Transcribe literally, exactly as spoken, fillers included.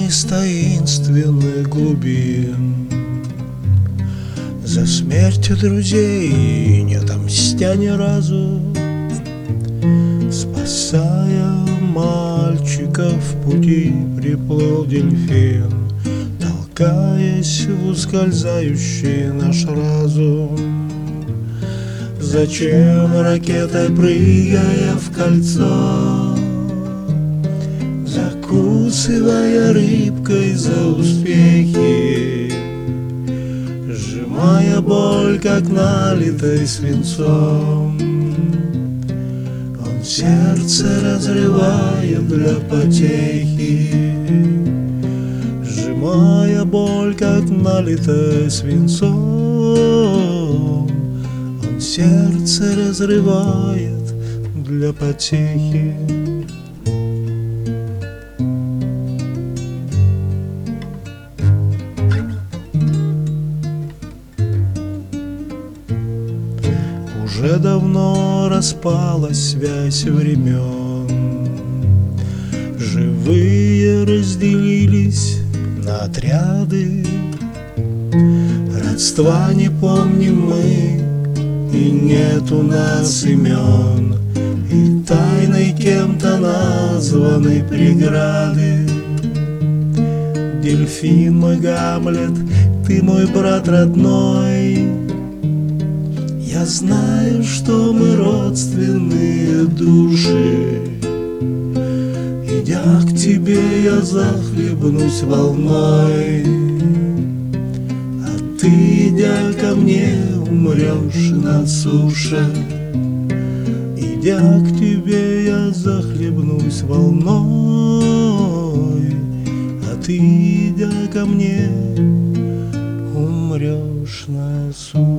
из таинственных глубин. За смертью друзей не отомстя ни разу, спасая мальчика в пути, приплыл дельфин, толкаясь в ускользающий наш разум. Зачем ракетой, прыгая в кольцо, закусывая рыбкой за успехи, сжимая боль, как налитой свинцом, он сердце разрывает для потехи, сжимая боль, как налитой свинцом, он сердце разрывает для потехи. Уже давно распалась связь времен, живые разделились на отряды, родства не помним мы, и нет у нас имен, и тайной кем-то названы преграды. Дельфин мой Гамлет, ты мой брат родной, я знаю, что мы родственные души. Идя к тебе, я захлебнусь волной, а ты, идя ко мне, умрешь на суше. Идя к тебе, я захлебнусь волной, а ты, идя ко мне, умрешь на суше.